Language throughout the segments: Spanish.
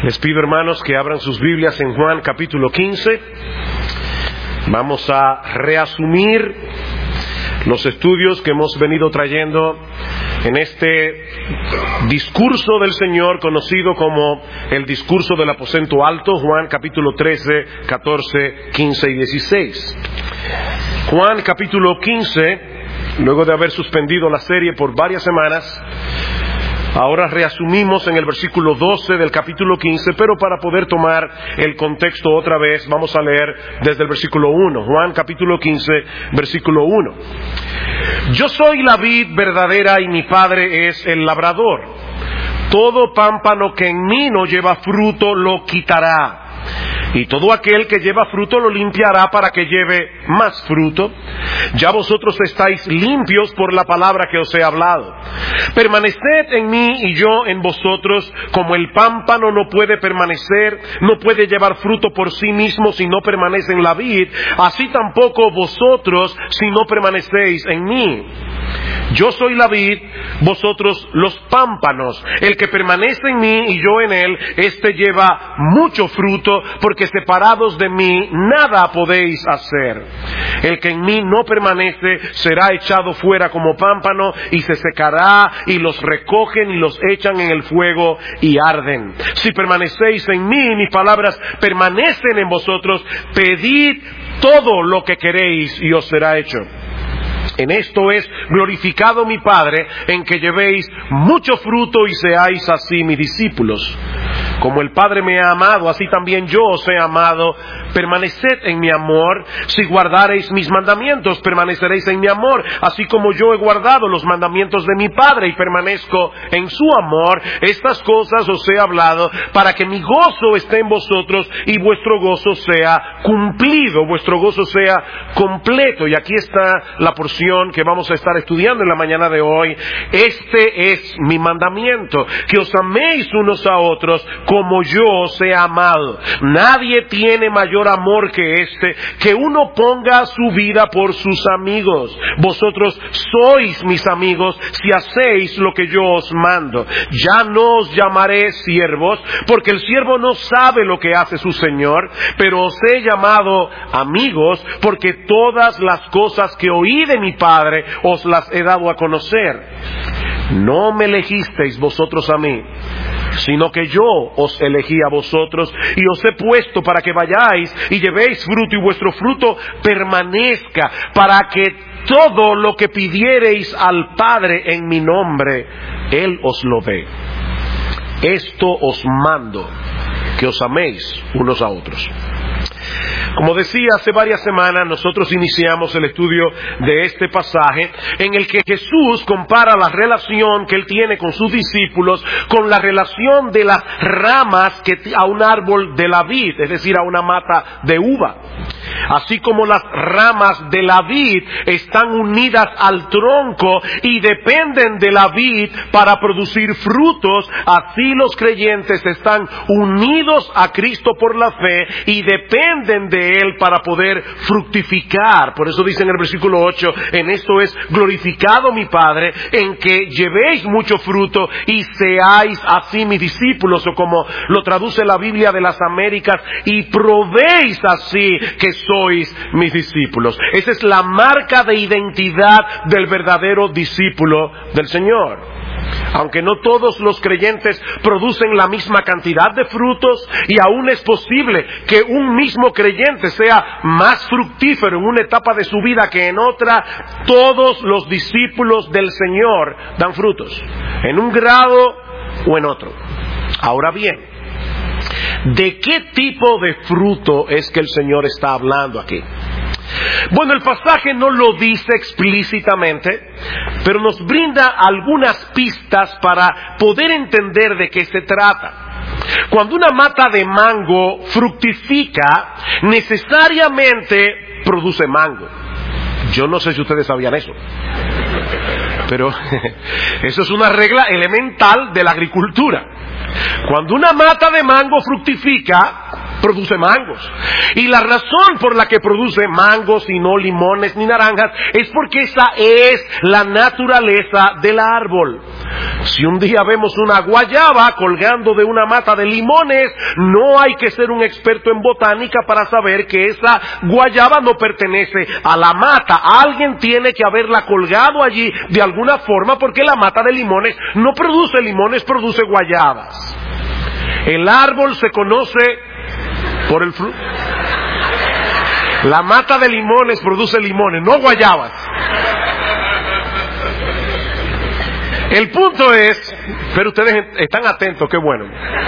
Les pido, hermanos, que abran sus Biblias en Juan capítulo 15. Vamos a reasumir los estudios que hemos venido trayendo en este discurso del Señor conocido como el discurso del aposento alto, Juan capítulo 13, 14, 15 y 16. Juan capítulo 15, luego de haber suspendido la serie por varias semanas, ahora reasumimos en el versículo 12 del capítulo 15, pero para poder tomar el contexto otra vez, vamos a leer desde el versículo 1. Juan capítulo 15, versículo 1. Yo soy la vid verdadera y mi Padre es el labrador. Todo pámpano que en mí no lleva fruto lo quitará, y todo aquel que lleva fruto lo limpiará para que lleve más fruto. Ya vosotros estáis limpios por la palabra que os he hablado. Permaneced en mí y yo en vosotros. Como el pámpano no puede permanecer, no puede llevar fruto por sí mismo si no permanece en la vid, así tampoco vosotros si no permanecéis en mí. Yo soy la vid, vosotros los pámpanos. El que permanece en mí y yo en él, éste lleva mucho fruto, porque separados de mí nada podéis hacer. El que en mí no permanece será echado fuera como pámpano y se secará, y los recogen y los echan en el fuego y arden. Si permanecéis en mí y mis palabras permanecen en vosotros, pedid todo lo que queréis y os será hecho. En esto es glorificado mi Padre, en que llevéis mucho fruto y seáis así mis discípulos. Como el Padre me ha amado, así también yo os he amado. Permaneced en mi amor. Si guardareis mis mandamientos, permaneceréis en mi amor, así como yo he guardado los mandamientos de mi Padre y permanezco en su amor. Estas cosas os he hablado para que mi gozo esté en vosotros y vuestro gozo sea cumplido, vuestro gozo sea completo. Y aquí está la porción que vamos a estar estudiando en la mañana de hoy. Este es mi mandamiento, que os améis unos a otros como yo os he amado. Nadie tiene mayor amor que este, que uno ponga su vida por sus amigos. Vosotros sois mis amigos si hacéis lo que yo os mando. Ya no os llamaré siervos, porque el siervo no sabe lo que hace su señor, pero os he llamado amigos, porque todas las cosas que oí de mi Padre os las he dado a conocer. No me elegisteis vosotros a mí, sino que yo os elegí a vosotros y os he puesto para que vayáis y llevéis fruto y vuestro fruto permanezca, para que todo lo que pidiereis al Padre en mi nombre, Él os lo dé. Esto os mando, que os améis unos a otros. Como decía, hace varias semanas nosotros iniciamos el estudio de este pasaje en el que Jesús compara la relación que Él tiene con sus discípulos con la relación de las ramas a un árbol de la vid, es decir, a una mata de uva. Así como las ramas de la vid están unidas al tronco y dependen de la vid para producir frutos, así los creyentes están unidos a Cristo por la fe y dependen de Él para poder fructificar. Por eso dice en el versículo 8, en esto es glorificado mi Padre, en que llevéis mucho fruto y seáis así mis discípulos, o como lo traduce la Biblia de las Américas, y probéis así que sois mis discípulos. Esa es la marca de identidad del verdadero discípulo del Señor. Aunque no todos los creyentes producen la misma cantidad de frutos, y aún es posible que un mismo creyente sea más fructífero en una etapa de su vida que en otra, todos los discípulos del Señor dan frutos, en un grado o en otro. Ahora bien, ¿de qué tipo de fruto es que el Señor está hablando aquí? Bueno, el pasaje no lo dice explícitamente, pero nos brinda algunas pistas para poder entender de qué se trata. Cuando una mata de mango fructifica, necesariamente produce mango. Yo no sé si ustedes sabían eso, pero eso es una regla elemental de la agricultura. Cuando una mata de mango fructifica, produce mangos. Y la razón por la que produce mangos y no limones ni naranjas es porque esa es la naturaleza del árbol. Si un día vemos una guayaba colgando de una mata de limones, no hay que ser un experto en botánica para saber que esa guayaba no pertenece a la mata. Alguien tiene que haberla colgado allí de alguna forma, porque la mata de limones no produce limones, produce guayabas. El árbol se conoce por el fruto. La mata de limones produce limones, no guayabas. El punto es, pero ustedes están atentos, qué bueno.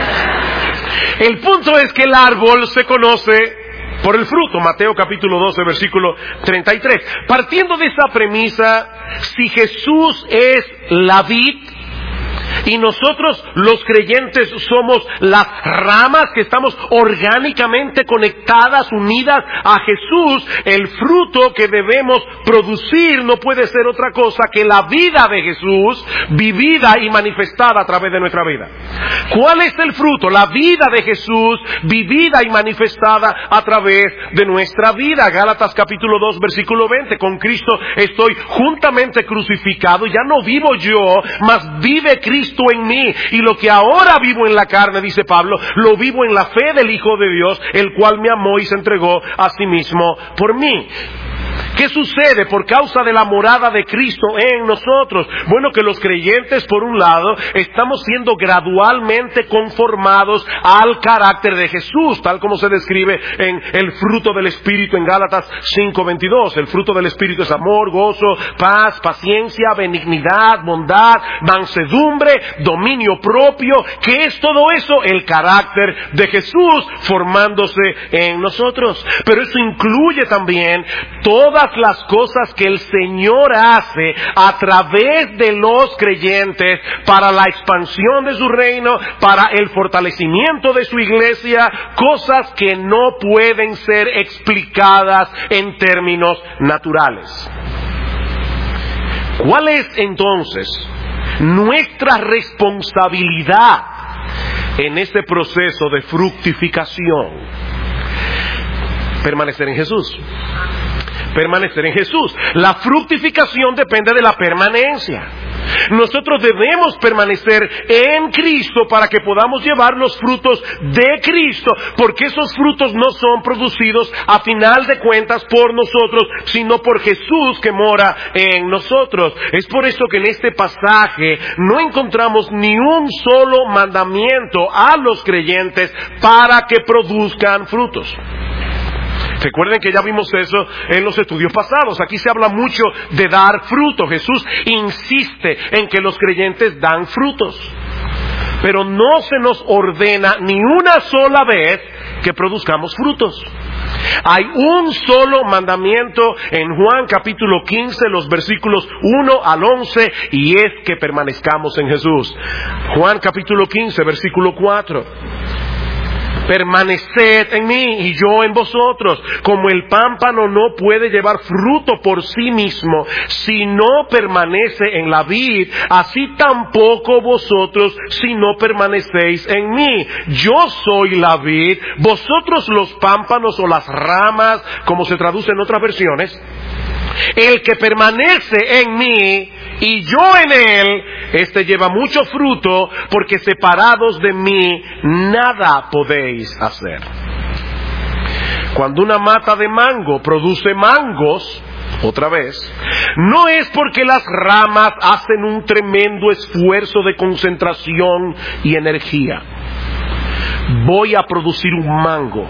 El punto es que el árbol se conoce por el fruto. Mateo capítulo 12, versículo 33. Partiendo de esa premisa, si Jesús es la vid, y nosotros los creyentes somos las ramas que estamos orgánicamente conectadas, unidas a Jesús, el fruto que debemos producir no puede ser otra cosa que la vida de Jesús vivida y manifestada a través de nuestra vida. ¿Cuál es el fruto? La vida de Jesús vivida y manifestada a través de nuestra vida. Gálatas capítulo 2 versículo 20. Con Cristo estoy juntamente crucificado, ya no vivo yo, mas vive Cristo en mí, y lo que ahora vivo en la carne, dice Pablo, lo vivo en la fe del Hijo de Dios, el cual me amó y se entregó a sí mismo por mí. ¿Qué sucede por causa de la morada de Cristo en nosotros? Bueno, que los creyentes, por un lado, estamos siendo gradualmente conformados al carácter de Jesús, tal como se describe en el fruto del Espíritu en Gálatas 5:22. El fruto del Espíritu es amor, gozo, paz, paciencia, benignidad, bondad, mansedumbre, dominio propio. ¿Qué es todo eso? El carácter de Jesús formándose en nosotros. Pero eso incluye también todas las cosas que el Señor hace a través de los creyentes para la expansión de su reino, para el fortalecimiento de su iglesia, cosas que no pueden ser explicadas en términos naturales. ¿Cuál es entonces nuestra responsabilidad en este proceso de fructificación? Permanecer en Jesús. Permanecer en Jesús. La fructificación depende de la permanencia. Nosotros debemos permanecer en Cristo para que podamos llevar los frutos de Cristo, porque esos frutos no son producidos a final de cuentas por nosotros, sino por Jesús que mora en nosotros. Es por eso que en este pasaje no encontramos ni un solo mandamiento a los creyentes para que produzcan frutos. Recuerden que ya vimos eso en los estudios pasados. Aquí se habla mucho de dar fruto. Jesús insiste en que los creyentes dan frutos. Pero no se nos ordena ni una sola vez que produzcamos frutos. Hay un solo mandamiento en Juan capítulo 15, los versículos 1 al 11, y es que permanezcamos en Jesús. Juan capítulo 15, versículo 4. Permaneced en mí y yo en vosotros. Como el pámpano no puede llevar fruto por sí mismo si no permanece en la vid, así tampoco vosotros si no permanecéis en mí. Yo soy la vid, vosotros los pámpanos o las ramas, como se traduce en otras versiones. El que permanece en mí y yo en él, este lleva mucho fruto, porque separados de mí nada podéis hacer. Cuando una mata de mango produce mangos, otra vez, no es porque las ramas hacen un tremendo esfuerzo de concentración y energía. Voy a producir un mango.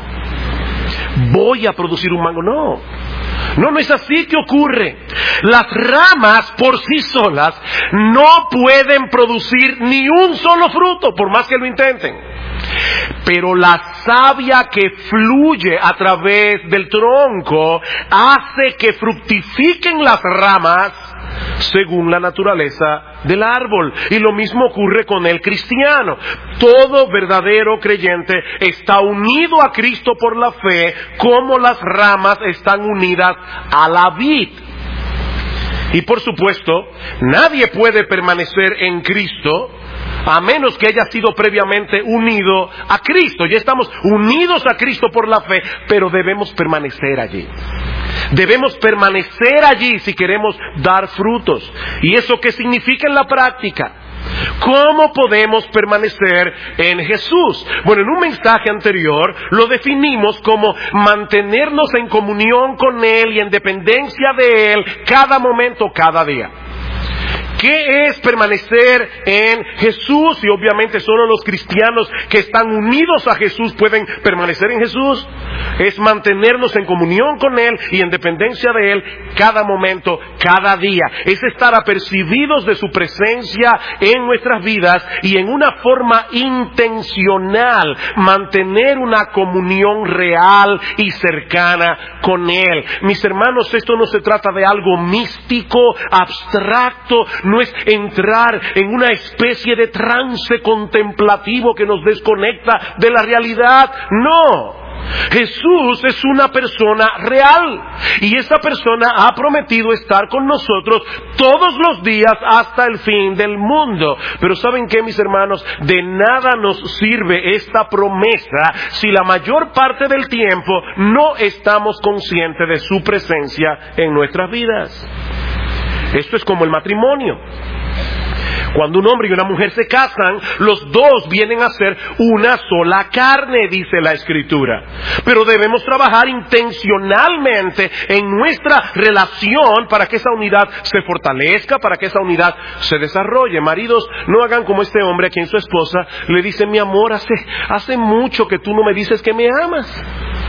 No es así que ocurre. Las ramas por sí solas no pueden producir ni un solo fruto, por más que lo intenten. Pero la savia que fluye a través del tronco hace que fructifiquen las ramas según la naturaleza del árbol. Y lo mismo ocurre con el cristiano. Todo verdadero creyente está unido a Cristo por la fe, como las ramas están unidas a la vid. Y por supuesto, nadie puede permanecer en Cristo a menos que haya sido previamente unido a Cristo. Ya estamos unidos a Cristo por la fe, pero debemos permanecer allí. Debemos permanecer allí si queremos dar frutos. ¿Y eso qué significa en la práctica? ¿Cómo podemos permanecer en Jesús? Bueno, en un mensaje anterior lo definimos como mantenernos en comunión con Él y en dependencia de Él cada momento, cada día. ¿Qué es permanecer en Jesús? Y obviamente solo los cristianos que están unidos a Jesús pueden permanecer en Jesús. Es mantenernos en comunión con Él y en dependencia de Él cada momento, cada día. Es estar apercibidos de su presencia en nuestras vidas y en una forma intencional mantener una comunión real y cercana con Él. Mis hermanos, esto no se trata de algo místico, abstracto. No es entrar en una especie de trance contemplativo que nos desconecta de la realidad. No. Jesús es una persona real y esa persona ha prometido estar con nosotros todos los días hasta el fin del mundo. Pero ¿saben qué, mis hermanos? De nada nos sirve esta promesa si la mayor parte del tiempo no estamos conscientes de su presencia en nuestras vidas. Esto es como el matrimonio. Cuando un hombre y una mujer se casan, los dos vienen a ser una sola carne, dice la Escritura. Pero debemos trabajar intencionalmente en nuestra relación para que esa unidad se fortalezca, para que esa unidad se desarrolle. Maridos, no hagan como este hombre a quien su esposa le dice: mi amor, hace mucho que tú no me dices que me amas.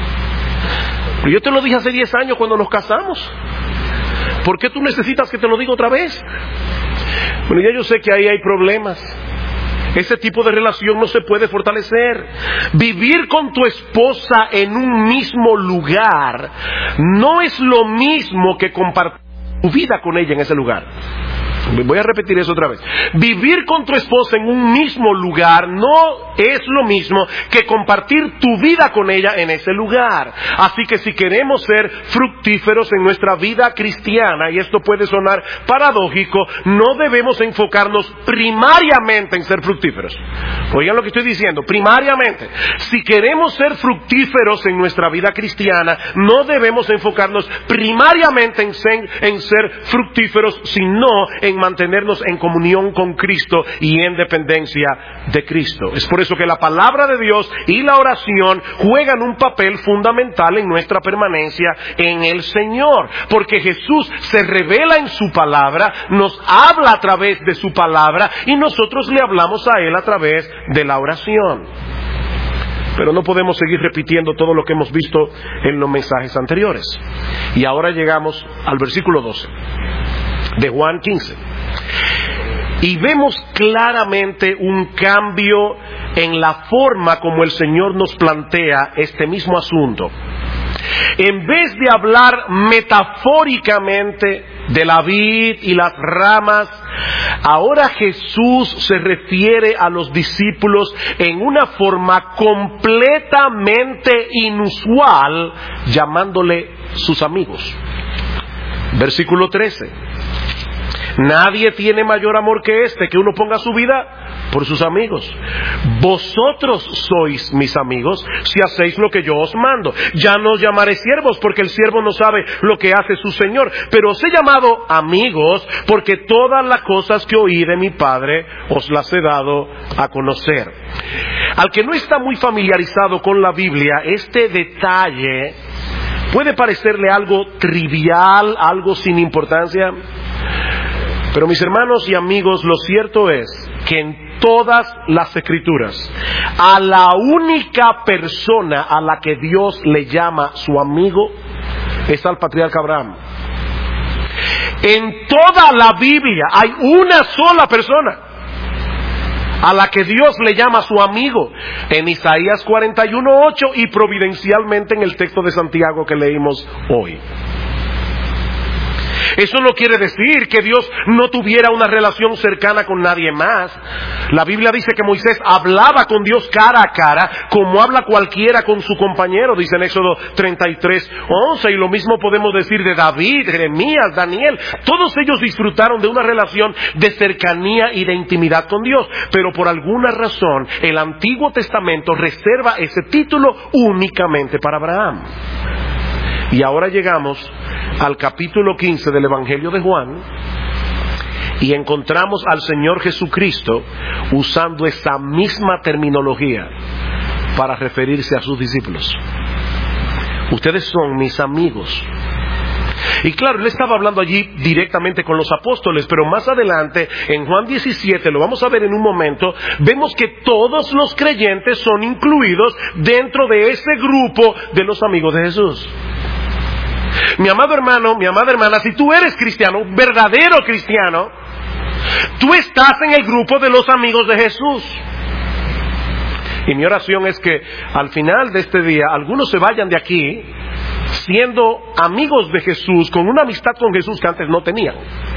Pero yo te lo dije hace 10 años cuando nos casamos. ¿Por qué tú necesitas que te lo diga otra vez? Bueno, ya yo sé que ahí hay problemas. Ese tipo de relación no se puede fortalecer. Vivir con tu esposa en un mismo lugar no es lo mismo que compartir tu vida con ella en ese lugar. Voy a repetir eso otra vez. Vivir con tu esposa en un mismo lugar no es lo mismo que compartir tu vida con ella en ese lugar. Así que si queremos ser fructíferos en nuestra vida cristiana, y esto puede sonar paradójico, no debemos enfocarnos primariamente en ser fructíferos. Oigan lo que estoy diciendo, primariamente. Si queremos ser fructíferos en nuestra vida cristiana, no debemos enfocarnos primariamente en ser fructíferos, sino en mantenernos en comunión con Cristo y en dependencia de Cristo. Es por eso que la palabra de Dios y la oración juegan un papel fundamental en nuestra permanencia en el Señor, porque Jesús se revela en su palabra, nos habla a través de su palabra y nosotros le hablamos a Él a través de la oración. Pero no podemos seguir repitiendo todo lo que hemos visto en los mensajes anteriores. Y ahora llegamos al versículo 12 de Juan 15. Y vemos claramente un cambio en la forma como el Señor nos plantea este mismo asunto. En vez de hablar metafóricamente de la vid y las ramas, ahora Jesús se refiere a los discípulos en una forma completamente inusual, llamándole sus amigos. Versículo 13. Nadie tiene mayor amor que este, que uno ponga su vida por sus amigos. Vosotros sois mis amigos si hacéis lo que yo os mando. Ya no os llamaré siervos, porque el siervo no sabe lo que hace su señor, pero os he llamado amigos, porque todas las cosas que oí de mi Padre os las he dado a conocer. Al que no está muy familiarizado con la Biblia, este detalle puede parecerle algo trivial, algo sin importancia. Pero mis hermanos y amigos, lo cierto es que en todas las Escrituras, a la única persona a la que Dios le llama su amigo es al patriarca Abraham. En toda la Biblia hay una sola persona a la que Dios le llama su amigo, en Isaías 41:8 y providencialmente en el texto de Santiago que leímos hoy. Eso no quiere decir que Dios no tuviera una relación cercana con nadie más. La Biblia dice que Moisés hablaba con Dios cara a cara, como habla cualquiera con su compañero, dice en Éxodo 33:11, y lo mismo podemos decir de David, Jeremías, Daniel. Todos ellos disfrutaron de una relación de cercanía y de intimidad con Dios, pero por alguna razón el Antiguo Testamento reserva ese título únicamente para Abraham. Y ahora llegamos al capítulo 15 del Evangelio de Juan y encontramos al Señor Jesucristo usando esa misma terminología para referirse a sus discípulos. Ustedes son mis amigos. Y claro, él estaba hablando allí directamente con los apóstoles, pero más adelante, en Juan 17, lo vamos a ver en un momento, vemos que todos los creyentes son incluidos dentro de ese grupo de los amigos de Jesús. Mi amado hermano, mi amada hermana, si tú eres cristiano, verdadero cristiano, tú estás en el grupo de los amigos de Jesús. Y mi oración es que al final de este día, algunos se vayan de aquí siendo amigos de Jesús, con una amistad con Jesús que antes no tenían.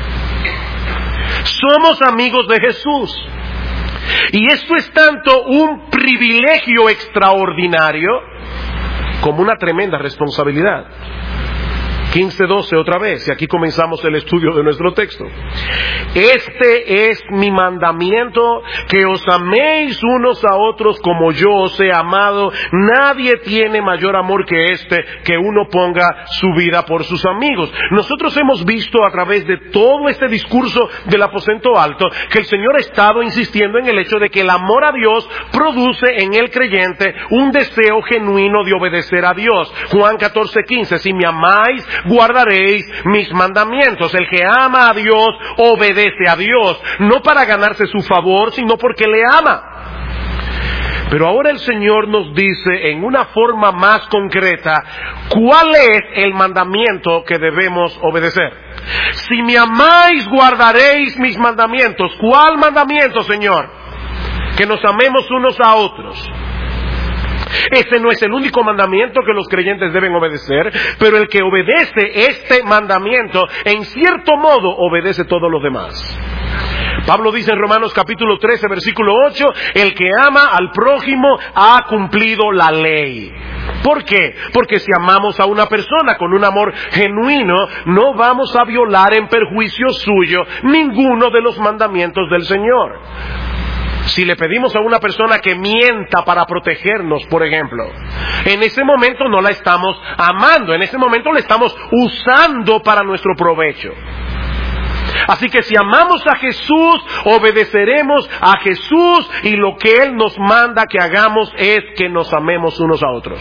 Somos amigos de Jesús. Y esto es tanto un privilegio extraordinario como una tremenda responsabilidad. 15:12 otra vez, y aquí comenzamos el estudio de nuestro texto. Este es mi mandamiento, que os améis unos a otros como yo os he amado. Nadie tiene mayor amor que este, que uno ponga su vida por sus amigos. Nosotros hemos visto a través de todo este discurso del aposento alto que el Señor ha estado insistiendo en el hecho de que el amor a Dios produce en el creyente un deseo genuino de obedecer a Dios. Juan 14:15, si me amáis, guardaréis mis mandamientos. El que ama a Dios obedece a Dios, no para ganarse su favor, sino porque le ama. Pero ahora el Señor nos dice en una forma más concreta cuál es el mandamiento que debemos obedecer. Si me amáis, guardaréis mis mandamientos. ¿Cuál mandamiento, Señor? Que nos amemos unos a otros. Ese no es el único mandamiento que los creyentes deben obedecer, pero el que obedece este mandamiento, en cierto modo, obedece todos los demás. Pablo dice en Romanos capítulo 13, versículo 8, el que ama al prójimo ha cumplido la ley. ¿Por qué? Porque si amamos a una persona con un amor genuino, no vamos a violar en perjuicio suyo ninguno de los mandamientos del Señor. Si le pedimos a una persona que mienta para protegernos, por ejemplo, en ese momento no la estamos amando, en ese momento la estamos usando para nuestro provecho. Así que si amamos a Jesús, obedeceremos a Jesús, y lo que Él nos manda que hagamos es que nos amemos unos a otros.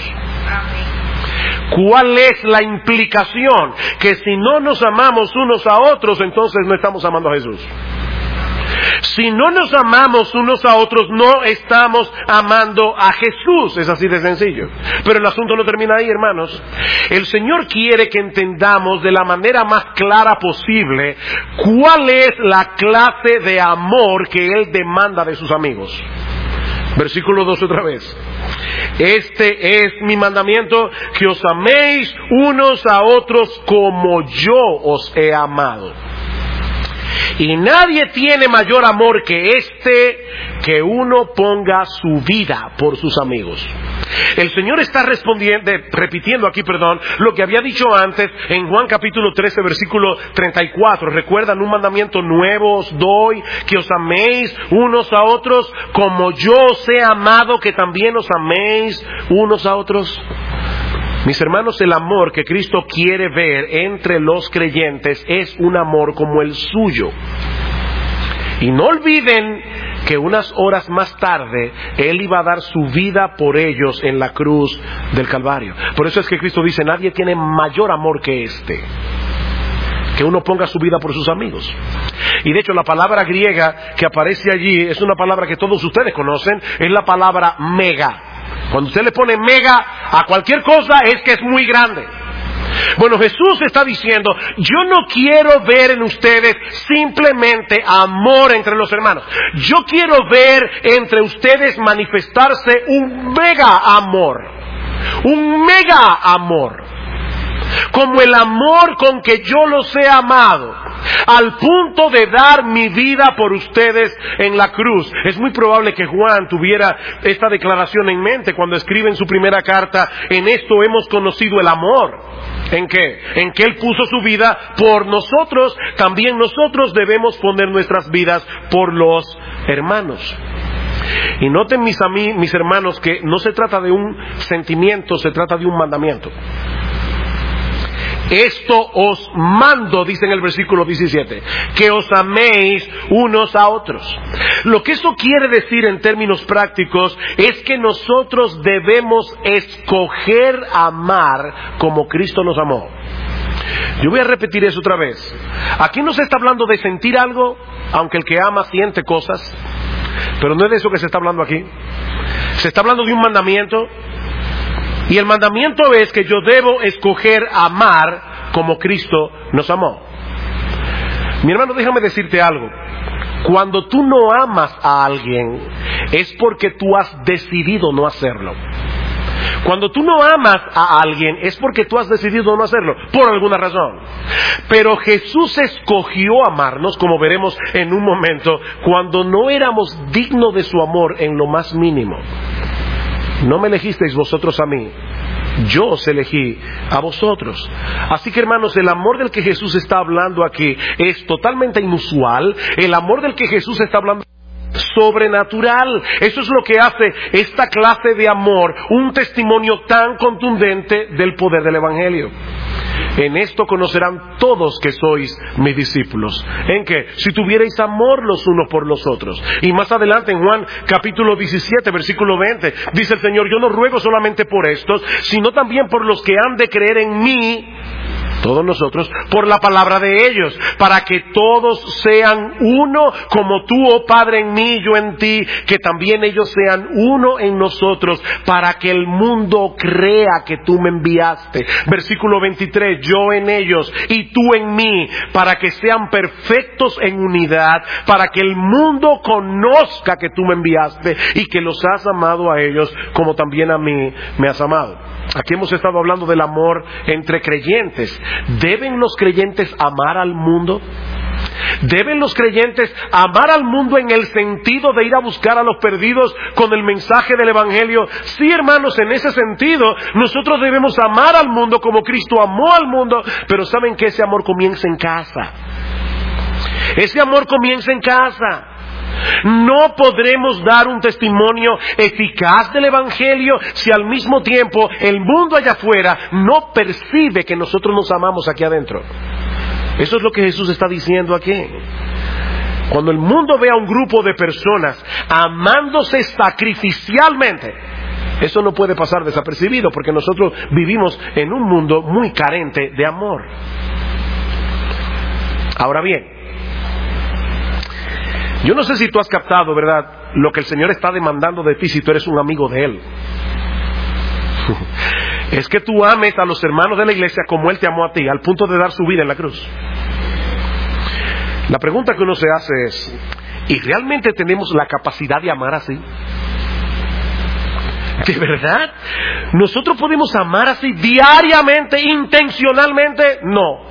¿Cuál es la implicación? Que si no nos amamos unos a otros, entonces no estamos amando a Jesús. Si no nos amamos unos a otros, no estamos amando a Jesús. Es así de sencillo. Pero el asunto no termina ahí, hermanos. El Señor quiere que entendamos de la manera más clara posible cuál es la clase de amor que Él demanda de sus amigos. Versículo 2 otra vez. Este es mi mandamiento, que os améis unos a otros como yo os he amado. Y nadie tiene mayor amor que este, que uno ponga su vida por sus amigos. El Señor está repitiendo aquí, lo que había dicho antes en Juan capítulo 13, versículo 34. ¿Recuerdan? Un mandamiento nuevo os doy, que os améis unos a otros como yo os he amado, que también os améis unos a otros. Mis hermanos, el amor que Cristo quiere ver entre los creyentes es un amor como el suyo. Y no olviden que unas horas más tarde Él iba a dar su vida por ellos en la cruz del Calvario. Por eso es que Cristo dice, nadie tiene mayor amor que este, que uno ponga su vida por sus amigos. Y de hecho la palabra griega que aparece allí es una palabra que todos ustedes conocen, es la palabra mega. Cuando usted le pone mega a cualquier cosa es que es muy grande. Bueno, Jesús está diciendo, yo no quiero ver en ustedes simplemente amor entre los hermanos. Yo quiero ver entre ustedes manifestarse un mega amor. Un mega amor. como el amor con que yo los he amado, al punto de dar mi vida por ustedes en la cruz. Es muy probable que Juan tuviera esta declaración en mente cuando escribe en su primera carta: en esto hemos conocido el amor. ¿En qué? En que Él puso su vida por nosotros. También nosotros debemos poner nuestras vidas por los hermanos. Y noten mis hermanos que no se trata de un sentimiento, se trata de un mandamiento. Esto os mando, dice en el versículo 17, que os améis unos a otros. Lo que eso quiere decir en términos prácticos es que nosotros debemos escoger amar como Cristo nos amó. Yo voy a repetir eso otra vez. Aquí no se está hablando de sentir algo, aunque el que ama siente cosas, pero no es de eso que se está hablando aquí. Se está hablando de un mandamiento. Y el mandamiento es que yo debo escoger amar como Cristo nos amó. Mi hermano, déjame decirte algo. Cuando tú no amas a alguien, es porque tú has decidido no hacerlo. Cuando tú no amas a alguien, es porque tú has decidido no hacerlo, por alguna razón. Pero Jesús escogió amarnos, como veremos en un momento, cuando no éramos dignos de su amor en lo más mínimo. No me elegisteis vosotros a mí, yo os elegí a vosotros. Así que, hermanos, el amor del que Jesús está hablando aquí es totalmente inusual. El amor del que Jesús está hablando es sobrenatural. Eso es lo que hace esta clase de amor un testimonio tan contundente del poder del Evangelio. En esto conocerán todos que sois mis discípulos. ¿En qué? Si tuvierais amor los unos por los otros. Y más adelante en Juan capítulo 17 versículo 20 dice el Señor: yo no ruego solamente por estos, sino también por los que han de creer en mí, todos nosotros, por la palabra de ellos, para que todos sean uno, como tú, oh Padre, en mí y yo en ti, que también ellos sean uno en nosotros, para que el mundo crea que tú me enviaste. Versículo 23, yo en ellos y tú en mí, para que sean perfectos en unidad, para que el mundo conozca que tú me enviaste y que los has amado a ellos como también a mí me has amado. Aquí hemos estado hablando del amor entre creyentes. ¿Deben los creyentes amar al mundo? ¿Deben los creyentes amar al mundo en el sentido de ir a buscar a los perdidos con el mensaje del Evangelio? Sí, hermanos, en ese sentido nosotros debemos amar al mundo como Cristo amó al mundo, pero saben que ese amor comienza en casa. Ese amor comienza en casa. No podremos dar un testimonio eficaz del Evangelio si al mismo tiempo el mundo allá afuera no percibe que nosotros nos amamos aquí adentro. Eso es lo que Jesús está diciendo aquí. Cuando el mundo ve a un grupo de personas amándose sacrificialmente, eso no puede pasar desapercibido, porque nosotros vivimos en un mundo muy carente de amor. Ahora bien, yo no sé si tú has captado, ¿verdad?, lo que el Señor está demandando de ti si tú eres un amigo de Él. Es que tú ames a los hermanos de la iglesia como Él te amó a ti, al punto de dar su vida en la cruz. La pregunta que uno se hace es: ¿y realmente tenemos la capacidad de amar así? ¿De verdad? ¿Nosotros podemos amar así diariamente, intencionalmente? No.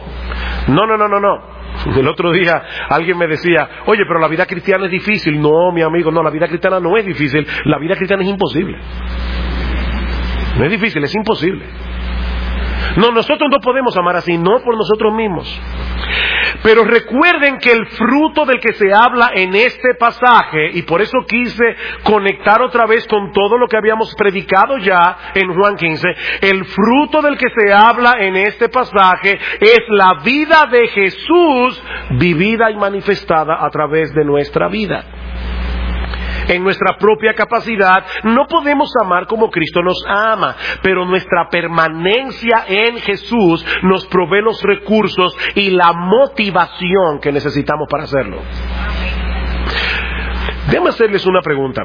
El otro día alguien me decía: oye, pero la vida cristiana es difícil. No, mi amigo, no, la vida cristiana no es difícil. La vida cristiana es imposible. No es difícil, es imposible. No, nosotros no podemos amar así, no por nosotros mismos. Pero recuerden que el fruto del que se habla en este pasaje, y por eso quise conectar otra vez con todo lo que habíamos predicado ya en Juan 15, el fruto del que se habla en este pasaje es la vida de Jesús vivida y manifestada a través de nuestra vida. En nuestra propia capacidad no podemos amar como Cristo nos ama, pero nuestra permanencia en Jesús nos provee los recursos y la motivación que necesitamos para hacerlo. Déjame hacerles una pregunta.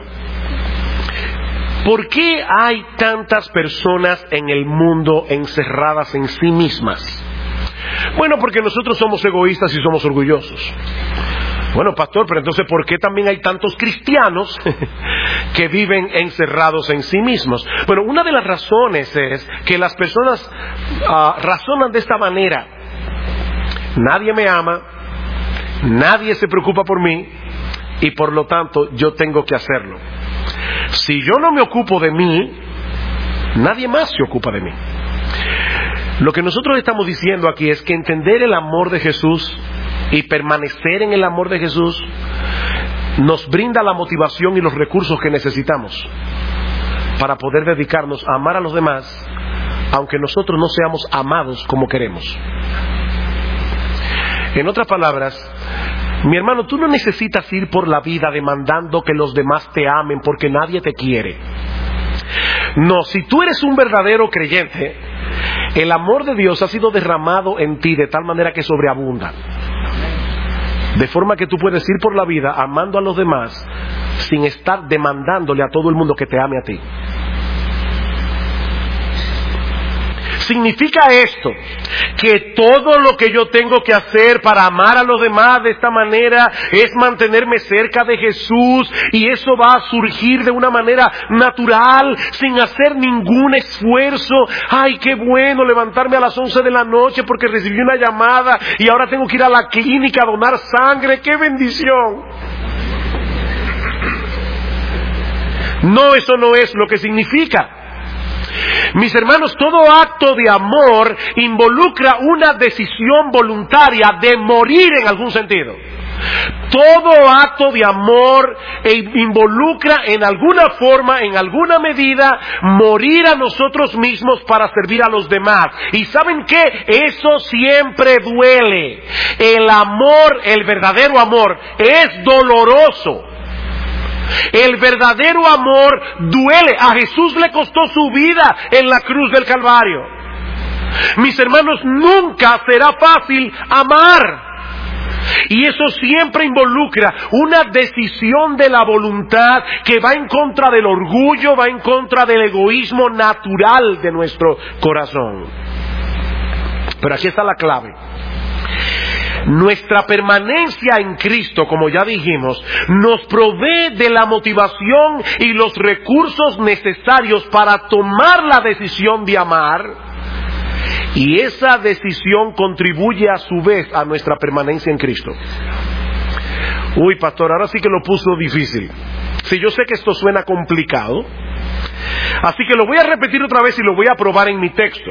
¿Por qué hay tantas personas en el mundo encerradas en sí mismas? Bueno, porque nosotros somos egoístas y somos orgullosos. Bueno, pastor, pero entonces ¿por qué también hay tantos cristianos que viven encerrados en sí mismos. Bueno, una de las razones es que las personas razonan de esta manera: nadie me ama, nadie se preocupa por mí, y por lo tanto yo tengo que hacerlo. Si yo no me ocupo de mí, nadie más se ocupa de mí. Lo que nosotros estamos diciendo aquí es que entender el amor de Jesús y permanecer en el amor de Jesús nos brinda la motivación y los recursos que necesitamos para poder dedicarnos a amar a los demás, aunque nosotros no seamos amados como queremos. En otras palabras, mi hermano, tú no necesitas ir por la vida demandando que los demás te amen porque nadie te quiere. No, si tú eres un verdadero creyente, el amor de Dios ha sido derramado en ti de tal manera que sobreabunda. De forma que tú puedes ir por la vida amando a los demás sin estar demandándole a todo el mundo que te ame a ti. ¿Significa esto que todo lo que yo tengo que hacer para amar a los demás de esta manera es mantenerme cerca de Jesús y eso va a surgir de una manera natural, sin hacer ningún esfuerzo? Ay, qué bueno levantarme a las 11 de la noche porque recibí una llamada y ahora tengo que ir a la clínica a donar sangre. ¡Qué bendición! No, eso no es lo que significa. Mis hermanos, todo acto de amor involucra una decisión voluntaria de morir en algún sentido. Todo acto de amor involucra en alguna forma, en alguna medida, morir a nosotros mismos para servir a los demás. ¿Y saben qué? Eso siempre duele. El amor, el verdadero amor, es doloroso. El verdadero amor duele. A Jesús le costó su vida en la cruz del Calvario. Mis hermanos, nunca será fácil amar. Y eso siempre involucra una decisión de la voluntad que va en contra del orgullo, va en contra del egoísmo natural de nuestro corazón. Pero aquí está la clave. Nuestra permanencia en Cristo, como ya dijimos, nos provee de la motivación y los recursos necesarios para tomar la decisión de amar, y esa decisión contribuye a su vez a nuestra permanencia en Cristo. Uy, pastor, ahora sí que lo puso difícil. Sí, yo sé que esto suena complicado, así que lo voy a repetir otra vez y lo voy a probar en mi texto.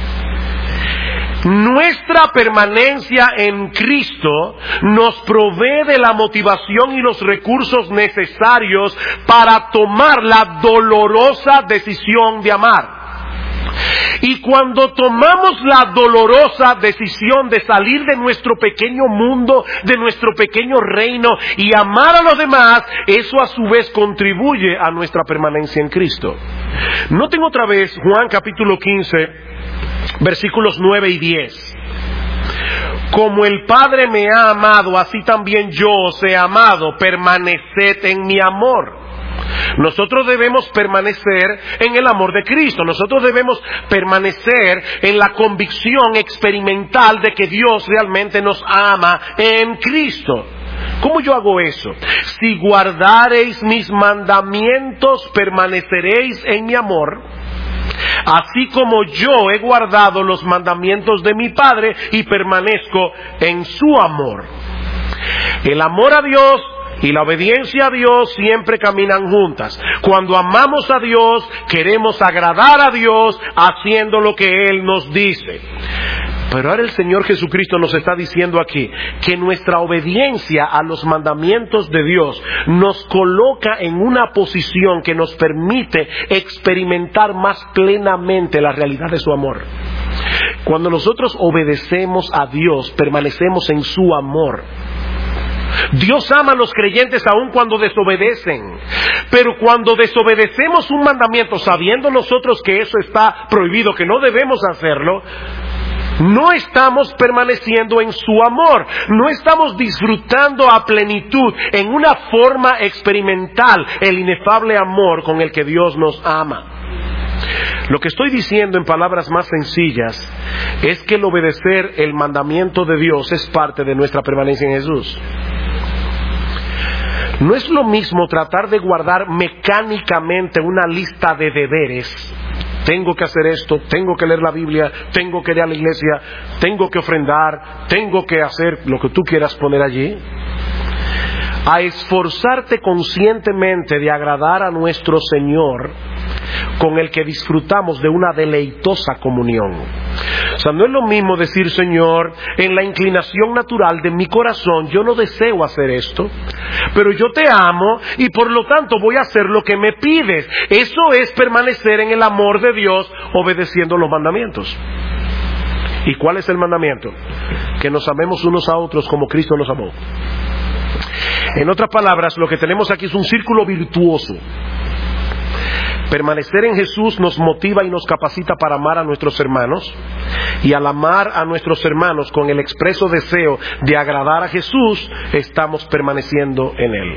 Nuestra permanencia en Cristo nos provee de la motivación y los recursos necesarios para tomar la dolorosa decisión de amar. Y cuando tomamos la dolorosa decisión de salir de nuestro pequeño mundo, de nuestro pequeño reino y amar a los demás, eso a su vez contribuye a nuestra permanencia en Cristo. Noten otra vez Juan capítulo 15, versículos 9 y 10. Como el Padre me ha amado, así también yo os he amado. Permaneced en mi amor. Nosotros debemos permanecer en el amor de Cristo. Nosotros debemos permanecer en la convicción experimental de que Dios realmente nos ama en Cristo. ¿Cómo yo hago eso? Si guardareis mis mandamientos, permaneceréis en mi amor, así como yo he guardado los mandamientos de mi Padre y permanezco en su amor. El amor a Dios y la obediencia a Dios siempre caminan juntas. Cuando amamos a Dios, queremos agradar a Dios haciendo lo que Él nos dice. Pero ahora el Señor Jesucristo nos está diciendo aquí que nuestra obediencia a los mandamientos de Dios nos coloca en una posición que nos permite experimentar más plenamente la realidad de su amor. Cuando nosotros obedecemos a Dios, permanecemos en su amor. Dios ama a los creyentes aun cuando desobedecen, pero cuando desobedecemos un mandamiento sabiendo nosotros que eso está prohibido, que no debemos hacerlo, no estamos permaneciendo en su amor, no estamos disfrutando a plenitud, en una forma experimental, el inefable amor con el que Dios nos ama. Lo que estoy diciendo en palabras más sencillas es que el obedecer el mandamiento de Dios es parte de nuestra permanencia en Jesús. No es lo mismo tratar de guardar mecánicamente una lista de deberes. Tengo que hacer esto, tengo que leer la Biblia, tengo que ir a la iglesia, tengo que ofrendar, tengo que hacer lo que tú quieras poner allí. A esforzarte conscientemente de agradar a nuestro Señor, con el que disfrutamos de una deleitosa comunión. O sea, no es lo mismo decir: Señor, en la inclinación natural de mi corazón yo no deseo hacer esto, pero yo te amo y por lo tanto voy a hacer lo que me pides. Eso es permanecer en el amor de Dios, obedeciendo los mandamientos. ¿Y cuál es el mandamiento? Que nos amemos unos a otros como Cristo nos amó. En otras palabras, lo que tenemos aquí es un círculo virtuoso. Permanecer en Jesús nos motiva y nos capacita para amar a nuestros hermanos, y al amar a nuestros hermanos con el expreso deseo de agradar a Jesús, estamos permaneciendo en Él.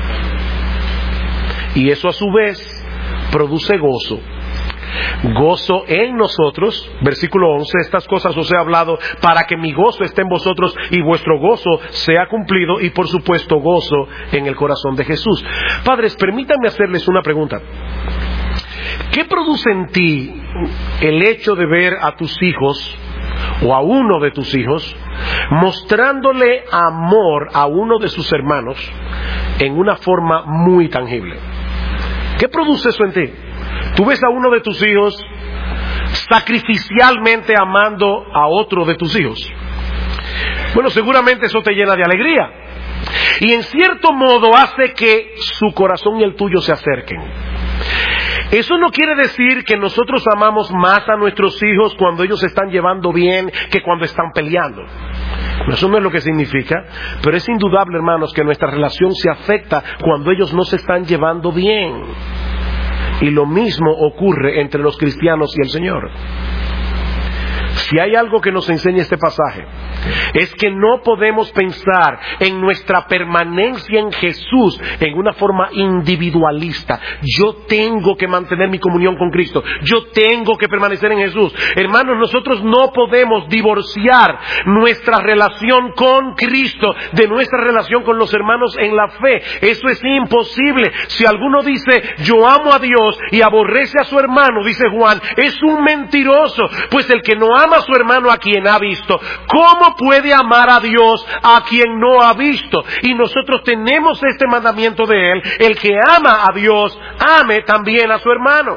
Y eso a su vez produce gozo. Gozo en nosotros, versículo 11, estas cosas os he hablado para que mi gozo esté en vosotros y vuestro gozo sea cumplido, y por supuesto gozo en el corazón de Jesús. Padres, permítanme hacerles una pregunta. ¿Qué produce en ti el hecho de ver a tus hijos o a uno de tus hijos mostrándole amor a uno de sus hermanos en una forma muy tangible? ¿Qué produce eso en ti? Tú ves a uno de tus hijos sacrificialmente amando a otro de tus hijos. Bueno, seguramente eso te llena de alegría. Y en cierto modo hace que su corazón y el tuyo se acerquen. Eso no quiere decir que nosotros amamos más a nuestros hijos cuando ellos se están llevando bien que cuando están peleando. Eso no es lo que significa, pero es indudable, hermanos, que nuestra relación se afecta cuando ellos no se están llevando bien. Y lo mismo ocurre entre los cristianos y el Señor. Si hay algo que nos enseña este pasaje, es que no podemos pensar en nuestra permanencia en Jesús en una forma individualista. Yo tengo que mantener mi comunión con Cristo, yo tengo que permanecer en Jesús. Hermanos, nosotros no podemos divorciar nuestra relación con Cristo de nuestra relación con los hermanos en la fe. Eso es imposible. Si alguno dice yo amo a Dios y aborrece a su hermano, dice Juan, es un mentiroso, pues el que no ama a su hermano a quien ha visto, ¿cómo puede amar a Dios a quien no ha visto? Y nosotros tenemos este mandamiento de Él: el que ama a Dios, ame también a su hermano.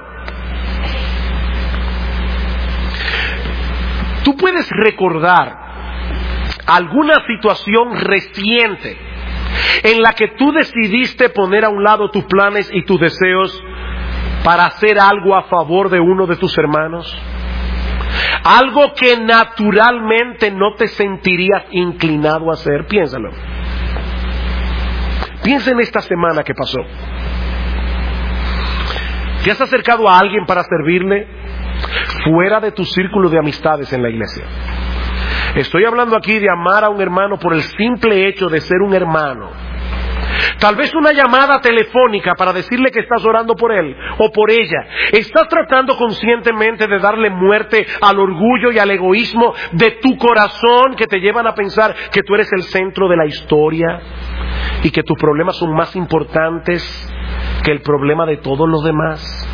Tú puedes recordar alguna situación reciente en la que tú decidiste poner a un lado tus planes y tus deseos para hacer algo a favor de uno de tus hermanos. Algo que naturalmente no te sentirías inclinado a hacer. Piénsalo. Piensa en esta semana que pasó. ¿Te has acercado a alguien para servirle fuera de tu círculo de amistades en la iglesia? Estoy hablando aquí de amar a un hermano por el simple hecho de ser un hermano. Tal vez una llamada telefónica para decirle que estás orando por él o por ella. Estás tratando conscientemente de darle muerte al orgullo y al egoísmo de tu corazón, que te llevan a pensar que tú eres el centro de la historia y que tus problemas son más importantes que el problema de todos los demás.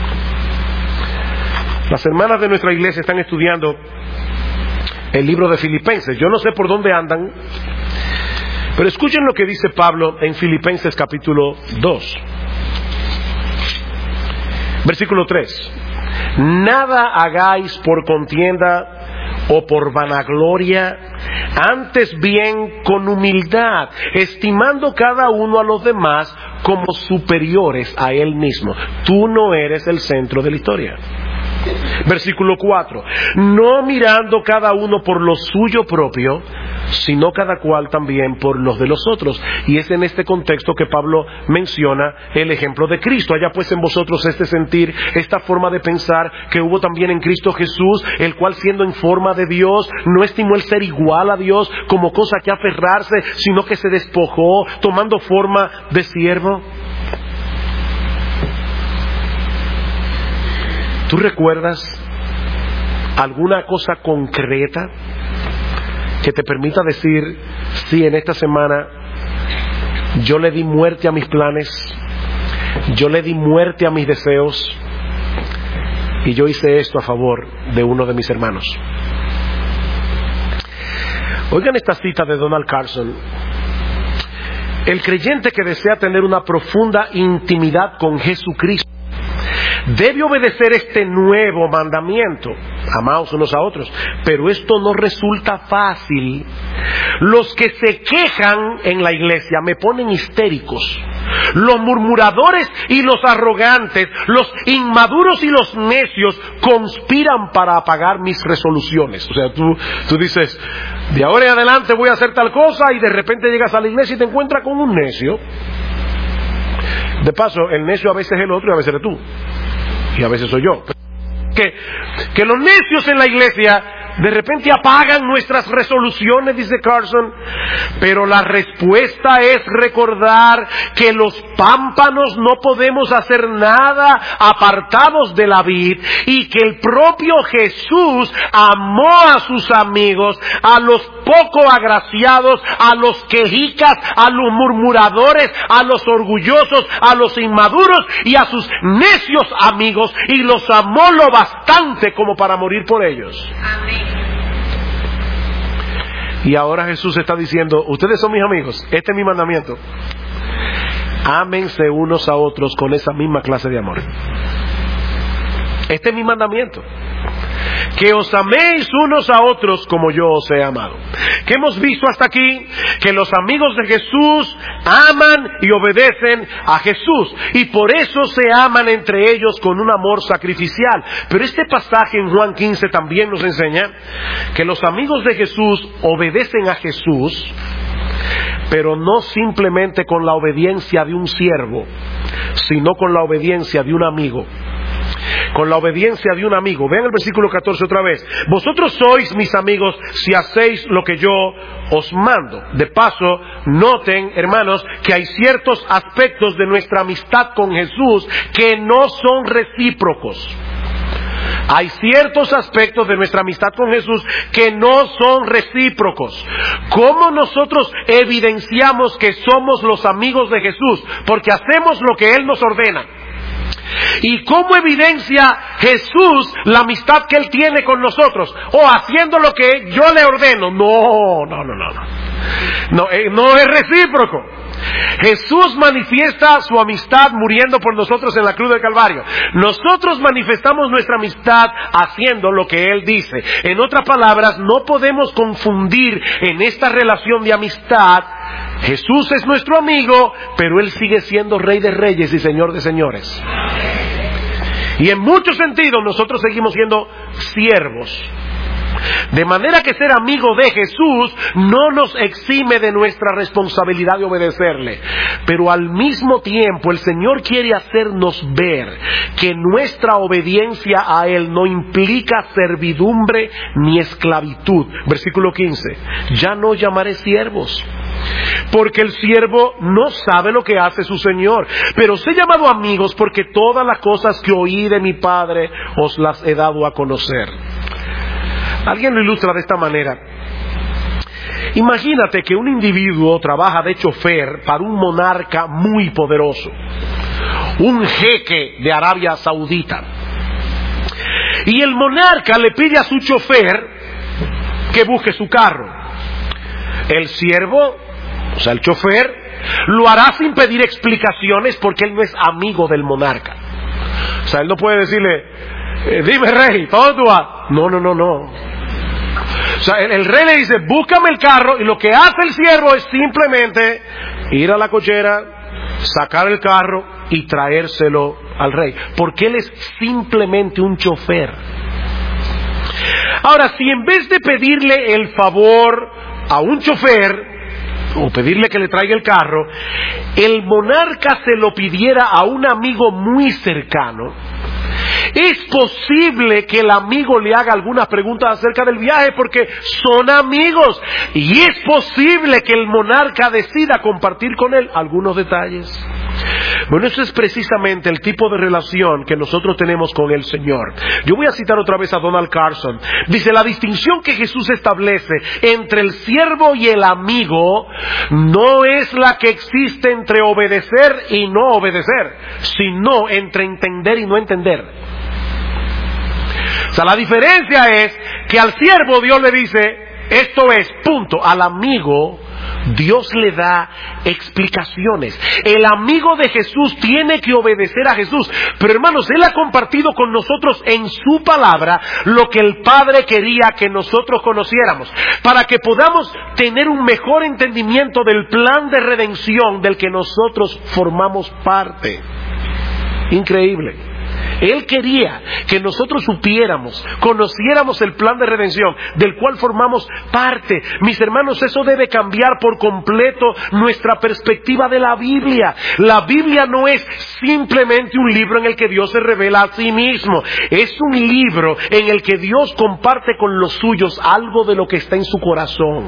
Las hermanas de nuestra iglesia están estudiando el libro de Filipenses. Yo no sé por dónde andan, pero escuchen lo que dice Pablo en Filipenses capítulo 2. Versículo 3. Nada hagáis por contienda o por vanagloria, antes bien con humildad, estimando cada uno a los demás como superiores a él mismo. Tú no eres el centro de la historia. Versículo 4. No mirando cada uno por lo suyo propio, sino cada cual también por los de los otros. Y es en este contexto que Pablo menciona el ejemplo de Cristo. Haya pues en vosotros este sentir, esta forma de pensar que hubo también en Cristo Jesús, el cual siendo en forma de Dios, no estimó el ser igual a Dios como cosa que aferrarse, sino que se despojó, tomando forma de siervo. ¿Tú recuerdas alguna cosa concreta que te permita decir, sí, en esta semana yo le di muerte a mis planes, yo le di muerte a mis deseos, y yo hice esto a favor de uno de mis hermanos. Oigan esta cita de Donald Carson. El creyente que desea tener una profunda intimidad con Jesucristo debe obedecer este nuevo mandamiento: amaos unos a otros. Pero esto no resulta fácil. Los que se quejan en la iglesia me ponen histéricos. Los murmuradores y los arrogantes, los inmaduros y los necios conspiran para apagar mis resoluciones. O sea, tú dices, de ahora en adelante voy a hacer tal cosa, y de repente llegas a la iglesia y te encuentras con un necio. De paso, el necio a veces es el otro y a veces eres tú. Y a veces soy yo. Que los necios en la iglesia de repente apagan nuestras resoluciones, dice Carson. Pero la respuesta es recordar que los pámpanos no podemos hacer nada apartados de la vid, y que el propio Jesús amó a sus amigos, a los poco agraciados, a los quejicas, a los murmuradores, a los orgullosos, a los inmaduros y a sus necios amigos, y los amó lo bastante como para morir por ellos. Amén. Y ahora Jesús está diciendo, ustedes son mis amigos, este es mi mandamiento: ámense unos a otros con esa misma clase de amor. Este es mi mandamiento, que os améis unos a otros como yo os he amado. ¿Qué hemos visto hasta aquí? Que los amigos de Jesús aman y obedecen a Jesús, y por eso se aman entre ellos con un amor sacrificial. Pero este pasaje en Juan 15 también nos enseña que los amigos de Jesús obedecen a Jesús, pero no simplemente con la obediencia de un siervo, sino con la obediencia de un amigo. Con la obediencia de un amigo. Vean el versículo 14 otra vez. Vosotros sois mis amigos si hacéis lo que yo os mando. De paso, noten, hermanos, que hay ciertos aspectos de nuestra amistad con Jesús que no son recíprocos. Hay ciertos aspectos de nuestra amistad con Jesús que no son recíprocos. ¿Cómo nosotros evidenciamos que somos los amigos de Jesús? Porque hacemos lo que Él nos ordena. ¿Y cómo evidencia Jesús la amistad que Él tiene con nosotros? Haciendo lo que yo le ordeno. No es recíproco. Jesús manifiesta su amistad muriendo por nosotros en la cruz del Calvario. Nosotros manifestamos nuestra amistad haciendo lo que Él dice. En otras palabras, no podemos confundir en esta relación de amistad. Jesús es nuestro amigo, pero Él sigue siendo Rey de Reyes y Señor de Señores. Y en muchos sentidos nosotros seguimos siendo siervos. De manera que ser amigo de Jesús no nos exime de nuestra responsabilidad de obedecerle. Pero al mismo tiempo el Señor quiere hacernos ver que nuestra obediencia a Él no implica servidumbre ni esclavitud. Versículo 15. Ya no llamaré siervos, porque el siervo no sabe lo que hace su Señor. Pero os he llamado amigos, porque todas las cosas que oí de mi Padre os las he dado a conocer. Alguien lo ilustra de esta manera. Imagínate que un individuo trabaja de chofer para un monarca muy poderoso, un jeque de Arabia Saudita. Y el monarca le pide a su chofer que busque su carro. El siervo, o sea el chofer, lo hará sin pedir explicaciones, porque él no es amigo del monarca. O sea, él no puede decirle, dime rey, ¿todo tú vas? No. O sea, el rey le dice, búscame el carro, y lo que hace el siervo es simplemente ir a la cochera, sacar el carro y traérselo al rey, porque él es simplemente un chofer. Ahora, si en vez de pedirle el favor a un chofer, o pedirle que le traiga el carro, el monarca se lo pidiera a un amigo muy cercano, es posible que el amigo le haga algunas preguntas acerca del viaje, porque son amigos, y es posible que el monarca decida compartir con él algunos detalles. Bueno, eso es precisamente el tipo de relación que nosotros tenemos con el Señor. Yo voy a citar otra vez a Donald Carson. Dice, la distinción que Jesús establece entre el siervo y el amigo no es la que existe entre obedecer y no obedecer, sino entre entender y no entender. O sea, la diferencia es que al siervo Dios le dice, esto es, punto. Al amigo Dios le da explicaciones. El amigo de Jesús tiene que obedecer a Jesús. Pero hermanos, Él ha compartido con nosotros en su palabra lo que el Padre quería que nosotros conociéramos, para que podamos tener un mejor entendimiento del plan de redención del que nosotros formamos parte. Increíble. Él quería que nosotros supiéramos, conociéramos el plan de redención del cual formamos parte. Mis hermanos, eso debe cambiar por completo nuestra perspectiva de la Biblia. La Biblia no es simplemente un libro en el que Dios se revela a sí mismo. Es un libro en el que Dios comparte con los suyos algo de lo que está en su corazón,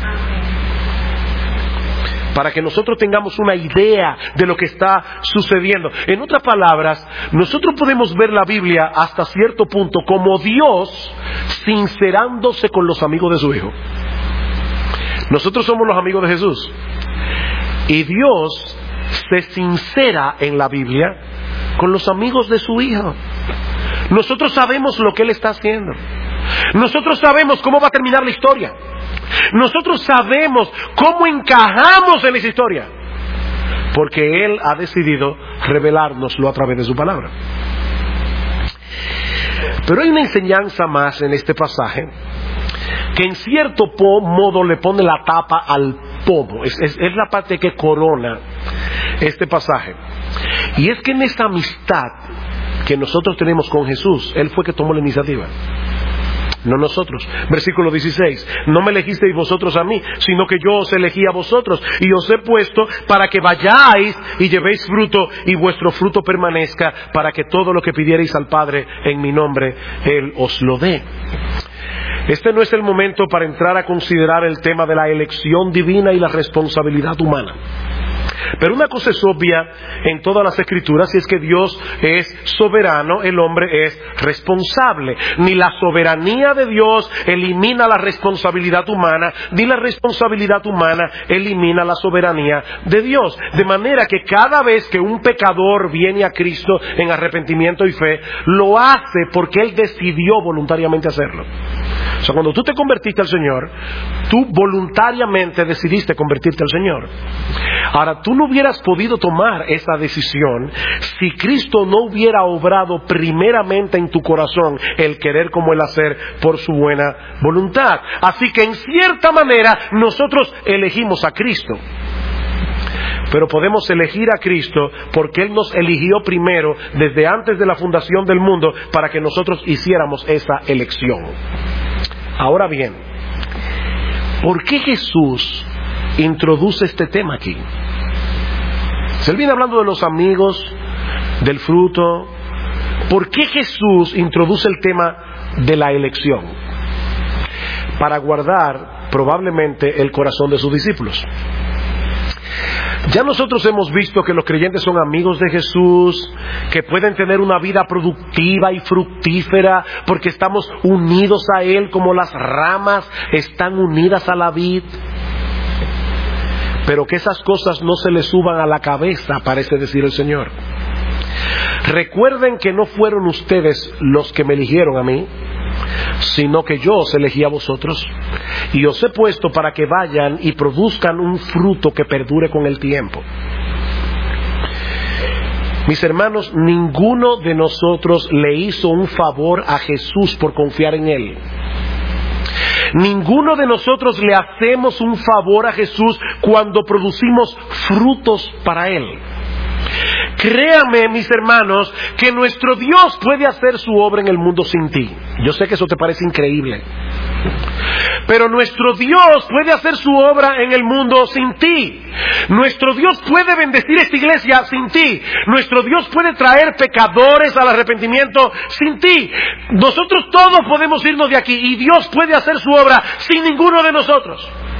para que nosotros tengamos una idea de lo que está sucediendo. En otras palabras, nosotros podemos ver la Biblia hasta cierto punto como Dios sincerándose con los amigos de su Hijo. Nosotros somos los amigos de Jesús, y Dios se sincera en la Biblia con los amigos de su Hijo. Nosotros sabemos lo que Él está haciendo. Nosotros sabemos cómo va a terminar la historia. Nosotros sabemos cómo encajamos en esa historia, porque Él ha decidido revelárnoslo a través de su palabra. Pero hay una enseñanza más en este pasaje que en cierto modo le pone la tapa al pomo. Es la parte que corona este pasaje. Y es que en esta amistad que nosotros tenemos con Jesús, Él fue que tomó la iniciativa, no nosotros. Versículo 16, no me elegisteis vosotros a mí, sino que yo os elegí a vosotros, y os he puesto para que vayáis y llevéis fruto, y vuestro fruto permanezca, para que todo lo que pidierais al Padre en mi nombre, Él os lo dé. Este no es el momento para entrar a considerar el tema de la elección divina y la responsabilidad humana. Pero una cosa es obvia en todas las Escrituras, y es que Dios es soberano, el hombre es responsable. Ni la soberanía de Dios elimina la responsabilidad humana, ni la responsabilidad humana elimina la soberanía de Dios. De manera que cada vez que un pecador viene a Cristo en arrepentimiento y fe, lo hace porque Él decidió voluntariamente hacerlo. O sea, cuando tú te convertiste al Señor, tú voluntariamente decidiste convertirte al Señor. Ahora, tú no hubieras podido tomar esa decisión si Cristo no hubiera obrado primeramente en tu corazón el querer como el hacer por su buena voluntad. Así que en cierta manera nosotros elegimos a Cristo. Pero podemos elegir a Cristo porque Él nos eligió primero desde antes de la fundación del mundo para que nosotros hiciéramos esa elección. Ahora bien, ¿por qué Jesús introduce este tema aquí? Él viene hablando de los amigos, del fruto. ¿Por qué Jesús introduce el tema de la elección? Para guardar probablemente el corazón de sus discípulos. Ya nosotros hemos visto que los creyentes son amigos de Jesús, que pueden tener una vida productiva y fructífera porque estamos unidos a Él como las ramas están unidas a la vid. Pero que esas cosas no se les suban a la cabeza, parece decir el Señor. Recuerden que no fueron ustedes los que me eligieron a mí, sino que yo os elegí a vosotros, y os he puesto para que vayan y produzcan un fruto que perdure con el tiempo. Mis hermanos, ninguno de nosotros le hizo un favor a Jesús por confiar en Él. Ninguno de nosotros le hacemos un favor a Jesús cuando producimos frutos para Él. Créame, mis hermanos, que nuestro Dios puede hacer su obra en el mundo sin ti. Yo sé que eso te parece increíble, pero nuestro Dios puede hacer su obra en el mundo sin ti. Nuestro Dios puede bendecir esta iglesia sin ti. Nuestro Dios puede traer pecadores al arrepentimiento sin ti. Nosotros todos podemos irnos de aquí y Dios puede hacer su obra sin ninguno de nosotros.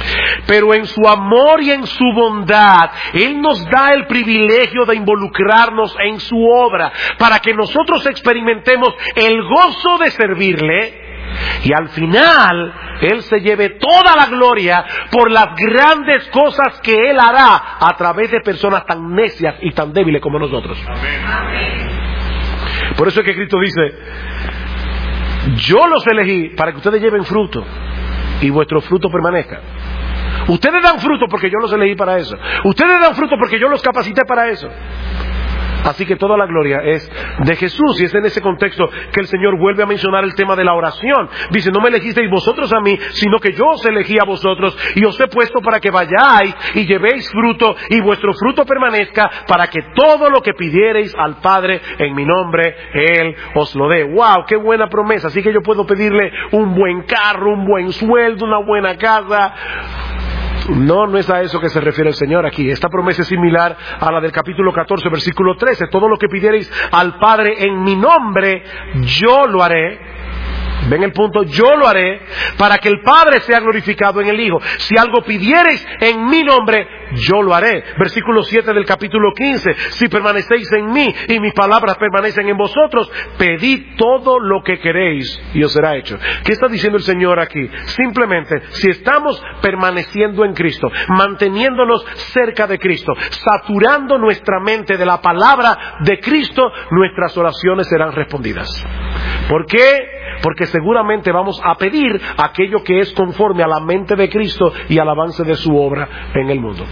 Pero en su amor y en su bondad, Él nos da el privilegio de involucrarnos en su obra, para que nosotros experimentemos el gozo de servirle, y al final Él se lleve toda la gloria por las grandes cosas que Él hará a través de personas tan necias y tan débiles como nosotros. Amén. Por eso es que Cristo dice: yo los elegí para que ustedes lleven fruto y vuestro fruto permanezca. Ustedes dan fruto porque yo los elegí para eso. Ustedes dan fruto porque yo los capacité para eso. Así que toda la gloria es de Jesús, y es en ese contexto que el Señor vuelve a mencionar el tema de la oración. Dice: no me elegisteis vosotros a mí, sino que yo os elegí a vosotros, y os he puesto para que vayáis y llevéis fruto, y vuestro fruto permanezca, para que todo lo que pidiereis al Padre en mi nombre, Él os lo dé. ¡Wow! ¡Qué buena promesa! Así que yo puedo pedirle un buen carro, un buen sueldo, una buena casa. No es a eso que se refiere el Señor aquí. Esta promesa es similar a la del capítulo 14, versículo 13. Todo lo que pidiereis al Padre en mi nombre, yo lo haré. ¿Ven el punto? Yo lo haré para que el Padre sea glorificado en el Hijo. Si algo pidiereis en mi nombre, yo lo haré. Versículo 7 del capítulo 15. Si permanecéis en mí y mis palabras permanecen en vosotros, pedid todo lo que queréis y os será hecho. ¿Qué está diciendo el Señor aquí? Simplemente, si estamos permaneciendo en Cristo, manteniéndonos cerca de Cristo, saturando nuestra mente de la palabra de Cristo, nuestras oraciones serán respondidas. ¿Por qué? Porque seguramente vamos a pedir aquello que es conforme a la mente de Cristo y al avance de su obra en el mundo.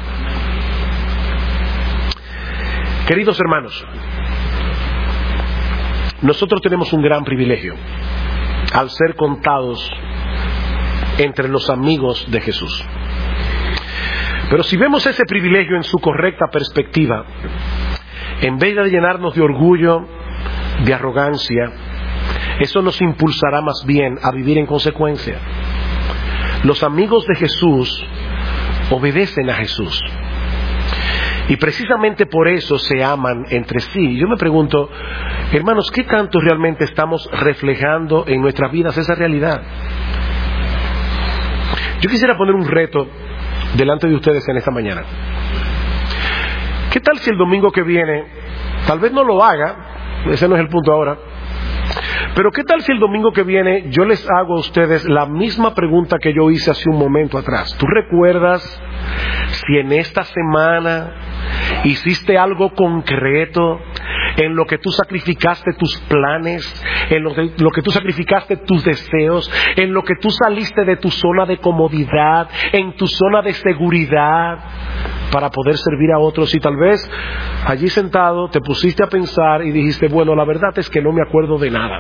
Queridos hermanos, nosotros tenemos un gran privilegio al ser contados entre los amigos de Jesús. Pero si vemos ese privilegio en su correcta perspectiva, en vez de llenarnos de orgullo, de arrogancia, eso nos impulsará más bien a vivir en consecuencia. Los amigos de Jesús obedecen a Jesús, y precisamente por eso se aman entre sí. Yo me pregunto, hermanos, ¿qué tanto realmente estamos reflejando en nuestras vidas esa realidad? Yo quisiera poner un reto delante de ustedes en esta mañana. ¿Qué tal si el domingo que viene, tal vez no lo haga, ese no es el punto ahora, pero qué tal si el domingo que viene yo les hago a ustedes la misma pregunta que yo hice hace un momento atrás? ¿Tú recuerdas si en esta semana hiciste algo concreto en lo que tú sacrificaste tus planes, en lo que tú sacrificaste tus deseos, en lo que tú saliste de tu zona de comodidad, en tu zona de seguridad, para poder servir a otros? Y tal vez allí sentado te pusiste a pensar y dijiste: bueno, la verdad es que no me acuerdo de nada.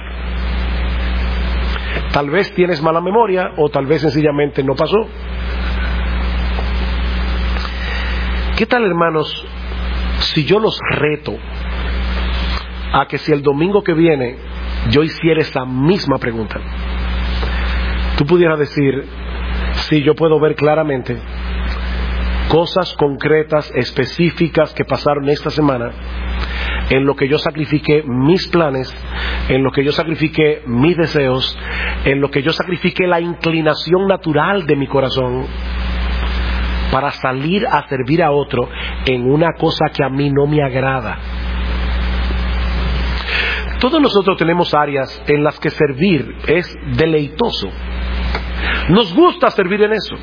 Tal vez tienes mala memoria, o tal vez sencillamente no pasó. ¿Qué tal, hermanos, si yo los reto a que si el domingo que viene yo hiciera esa misma pregunta, tú pudieras decir: sí, yo puedo ver claramente cosas concretas, específicas que pasaron esta semana, en lo que yo sacrifiqué mis planes, en lo que yo sacrifiqué mis deseos, en lo que yo sacrifiqué la inclinación natural de mi corazón, para salir a servir a otro en una cosa que a mí no me agrada. Todos nosotros tenemos áreas en las que servir es deleitoso. Nos gusta servir en eso.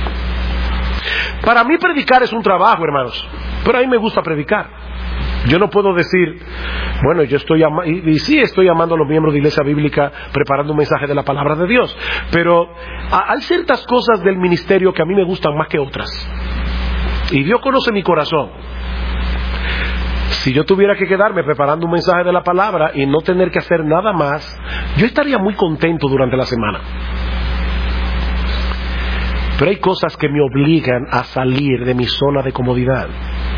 Para mí predicar es un trabajo, hermanos, pero a mí me gusta predicar. Yo no puedo decir: bueno, yo estoy y sí estoy amando a los miembros de Iglesia Bíblica preparando un mensaje de la palabra de Dios, pero hay ciertas cosas del ministerio que a mí me gustan más que otras, y Dios conoce mi corazón. Si yo tuviera que quedarme preparando un mensaje de la palabra y no tener que hacer nada más, yo estaría muy contento durante la semana. Pero hay cosas que me obligan a salir de mi zona de comodidad.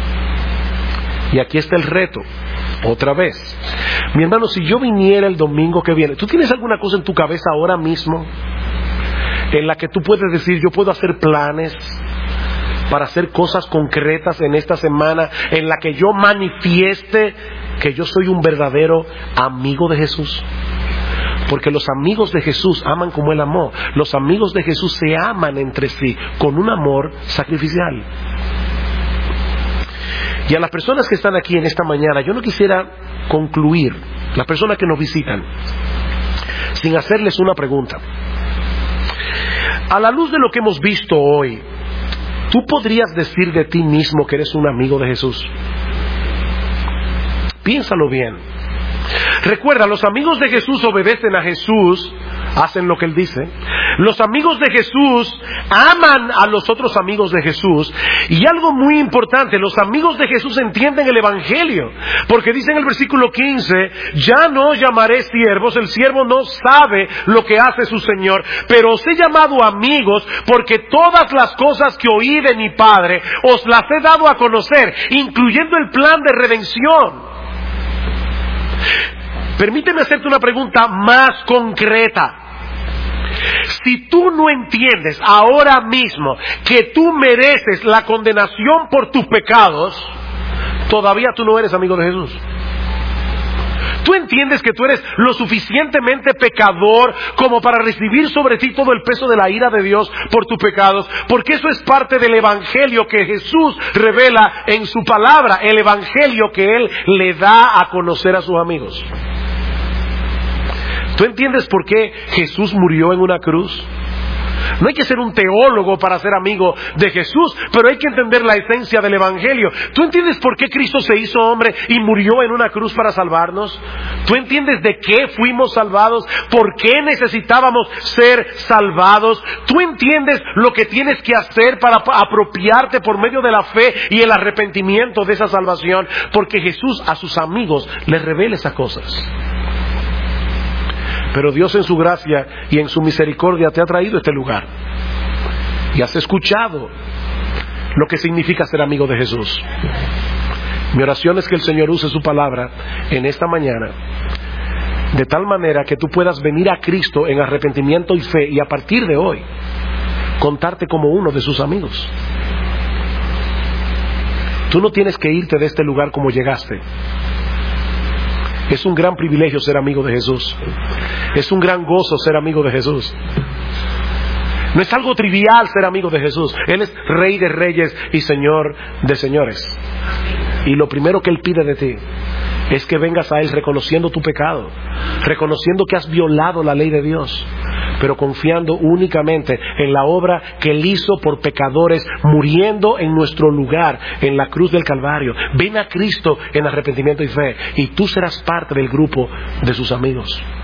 Y aquí está el reto, otra vez. Mi hermano, si yo viniera el domingo que viene, ¿tú tienes alguna cosa en tu cabeza ahora mismo en la que tú puedes decir: yo puedo hacer planes para hacer cosas concretas en esta semana, en la que yo manifieste que yo soy un verdadero amigo de Jesús? Porque los amigos de Jesús aman como Él amó. Los amigos de Jesús se aman entre sí con un amor sacrificial. Y a las personas que están aquí en esta mañana, yo no quisiera concluir, las personas que nos visitan, sin hacerles una pregunta. A la luz de lo que hemos visto hoy, ¿tú podrías decir de ti mismo que eres un amigo de Jesús? Piénsalo bien. Recuerda, los amigos de Jesús obedecen a Jesús, hacen lo que Él dice. Los amigos de Jesús aman a los otros amigos de Jesús. Y algo muy importante, los amigos de Jesús entienden el Evangelio. Porque dice en el versículo 15, ya no os llamaré siervos, el siervo no sabe lo que hace su Señor. Pero os he llamado amigos porque todas las cosas que oí de mi Padre os las he dado a conocer, incluyendo el plan de redención. Permíteme hacerte una pregunta más concreta. Si tú no entiendes ahora mismo que tú mereces la condenación por tus pecados, todavía tú no eres amigo de Jesús. ¿Tú entiendes que tú eres lo suficientemente pecador como para recibir sobre ti todo el peso de la ira de Dios por tus pecados? Porque eso es parte del Evangelio que Jesús revela en su palabra, el Evangelio que Él le da a conocer a sus amigos. ¿Tú entiendes por qué Jesús murió en una cruz? No hay que ser un teólogo para ser amigo de Jesús, pero hay que entender la esencia del Evangelio. ¿Tú entiendes por qué Cristo se hizo hombre y murió en una cruz para salvarnos? ¿Tú entiendes de qué fuimos salvados? ¿Por qué necesitábamos ser salvados? ¿Tú entiendes lo que tienes que hacer para apropiarte por medio de la fe y el arrepentimiento de esa salvación? Porque Jesús a sus amigos les revela esas cosas. Pero Dios en su gracia y en su misericordia te ha traído a este lugar. Y has escuchado lo que significa ser amigo de Jesús. Mi oración es que el Señor use su palabra en esta mañana, de tal manera que tú puedas venir a Cristo en arrepentimiento y fe, y a partir de hoy, contarte como uno de sus amigos. Tú no tienes que irte de este lugar como llegaste. Es un gran privilegio ser amigo de Jesús. Es un gran gozo ser amigo de Jesús. No es algo trivial ser amigo de Jesús. Él es Rey de reyes y Señor de señores. Y lo primero que Él pide de ti es que vengas a Él reconociendo tu pecado, reconociendo que has violado la ley de Dios, pero confiando únicamente en la obra que Él hizo por pecadores, muriendo en nuestro lugar en la cruz del Calvario. Ven a Cristo en arrepentimiento y fe, y tú serás parte del grupo de sus amigos.